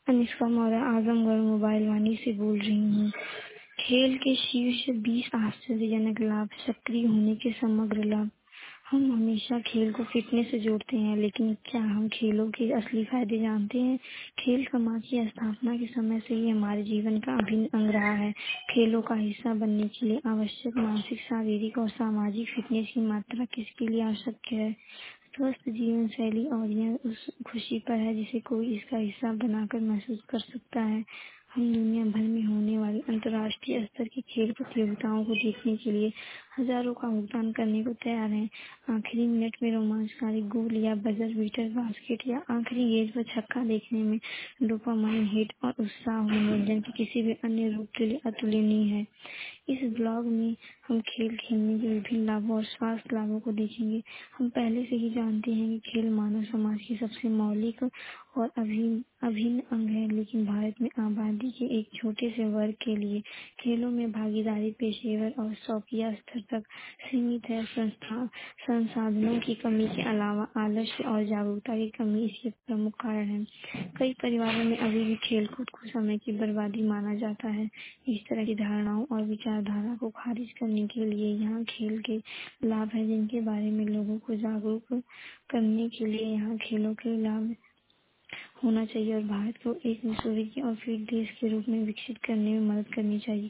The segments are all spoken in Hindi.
अनुष्का मौर्य आजमगढ़ मोबाइल वाणी से बोल रही हूँ। खेल के शीर्ष 20 आश्चर्यजनक लाभ। सक्रिय होने के समग्र लाभ। हम हमेशा खेल को फिटनेस से जोड़ते हैं, लेकिन क्या हम खेलों के असली फायदे जानते हैं? खेल समाज की स्थापना के समय से ही हमारे जीवन का अभिन्न अंग रहा है। खेलों का हिस्सा बनने के लिए आवश्यक मानसिक, शारीरिक और सामाजिक फिटनेस की मात्रा किसके लिए आवश्यक है? स्वस्थ जीवन शैली, और यह उस खुशी पर है जिसे कोई इसका हिस्सा बनाकर महसूस कर सकता है। हम दुनिया भर में होने वाली अंतर्राष्ट्रीय स्तर की खेल प्रतियोगिताओं को देखने के लिए हजारों का भुगतान करने को तैयार हैं। आखिरी मिनट में रोमांचकारी गोल या बजर बीटर बास्केट या आखिरी गेंद पर छक्का देखने में डोपामाइन हिट और उत्साह मनोरंजन के किसी भी अन्य रूप के लिए अतुलनीय है। इस ब्लॉग में हम खेल खेलने के विभिन्न लाभों और स्वास्थ्य लाभों को देखेंगे। हम पहले से ही जानते हैं कि खेल मानव समाज की सबसे मौलिक और अभिन्न अंग है, लेकिन भारत में आबादी के एक छोटे से वर्ग के लिए खेलों में भागीदारी पेशेवर और शौकिया स्तर तक सीमित है। संसाधनों की कमी के अलावा आलस्य और जागरूकता की कमी इसके प्रमुख कारण है। कई परिवारों में अभी भी खेलकूद को समय की बर्बादी माना जाता है। इस तरह की धारणाओं और विचारधारा को खारिज करने के लिए यहाँ खेल के लाभ हैं, जिनके बारे में लोगों को जागरूक करने के लिए यहाँ खेलों के लाभ होना चाहिए और भारत को एक सुरक्षित और फिट देश के रूप में विकसित करने में मदद करनी चाहिए।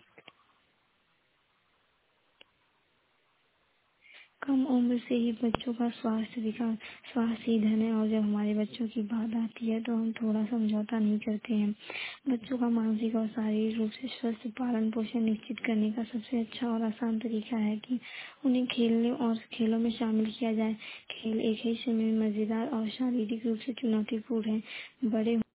कम उम्र से ही बच्चों का स्वास्थ्य ही धन है, और जब हमारे बच्चों की बात आती है तो हम थोड़ा समझौता नहीं करते हैं। बच्चों का मानसिक और शारीरिक रूप से स्वस्थ पालन पोषण निश्चित करने का सबसे अच्छा और आसान तरीका है कि उन्हें खेलने और खेलों में शामिल किया जाए। खेल एक ही समय में मजेदार और शारीरिक रूप से चुनौतीपूर्ण है। बड़े